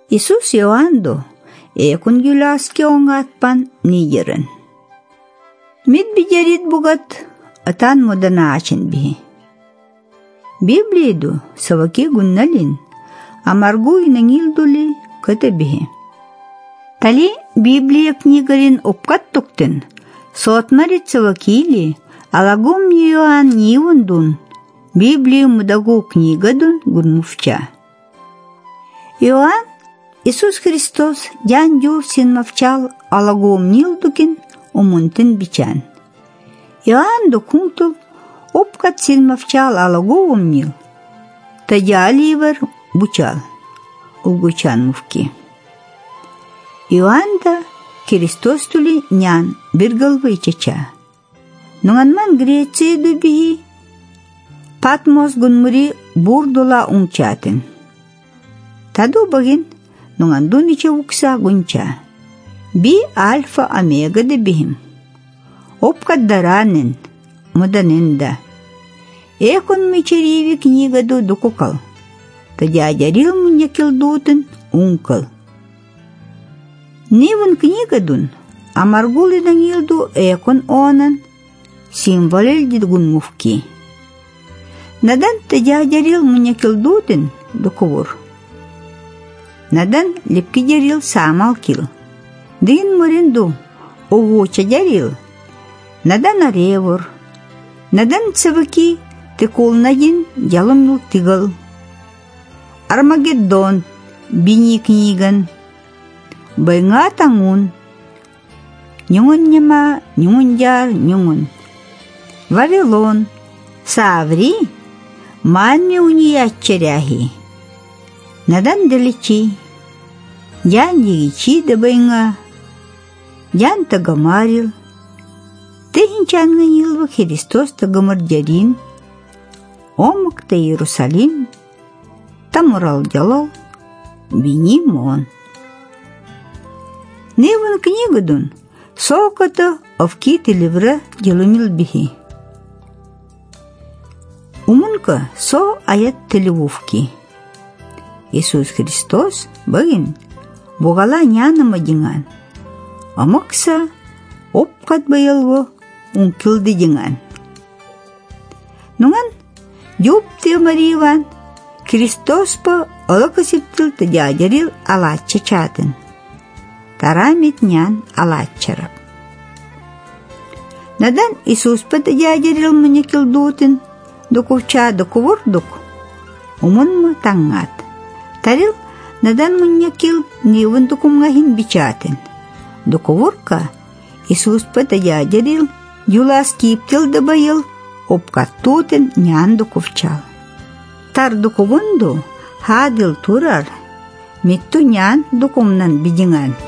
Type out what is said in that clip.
Isus Yoando, ekun gülaski ongatpan nigerin. Mid bijerit bugat atan modana açın bihi. Bibliyedu savaki gunnalin, amargu inangilduli kata bihi. Тали Библия книгарин опкаттуктен, соотмарит savakili, алагум Иоанн нивундун, Библию мудагу книгадун гурмувча. Иоанн, Иисус Христос, ян юр син мавчал алагум нилдукин, умунтин бичан. Иоанн докунтул, опкат син мавчал алагум нил, тадяливар бучал, улгучан мувки. Иоаннда Христос тули нян биргалвы чача. Нуңанман Греция дубихи Патмос гунмури бурдула унчатын. Таду багин нуңандун ича укса гунча. Би альфа омега дебихим. Опкаддаранен муданенда. Экон мичериви книгаду дукукал. Тадяджарил мунякилдутын ункал. Нивен книгадун, амаргули дангилду экон онан, символил дидгун мувки. Надан тадяджарил мунякилдутын доковор. Надан лепкиджарил самалкил. Дин моренду овочаджарил. Надан аревор. Надан цаваки теколнадин яломил тигал. Армагеддон бини книган. Байнга тангун. Нюнgun нема, нюнgun яр, нюнgun. Вавилон. Саври. Манми униячаряхи. Надан далечи. Ян егичи да байнга. Ян тагамарил. Техинчан ганилва Христос тагамарджарин. Омак та Иерусалим. Тамурал дялал. Бини мон. Неван книгадун, соката овкит ливра делумил бихи. Умунка со аят телевувки. Иисус Христос багин богала няна мадинган. Амакса опкат баялво ункилди динган. Нунган юбте мариван Христос по алакасиптил тадяджарил алача чатын. Тарамит нян алачарап. Надан Иисус патадяджарил мунякилдутын, доковча доковордук, умунма тангат. Тарил надан мунякил нивын докумгахин бичатын. Договорка Иисус патадяджарил юлас киптил дабайыл, опкаттутын нян доковчал. Тар доковунду хадил турар, митту нян докумнан бидинган.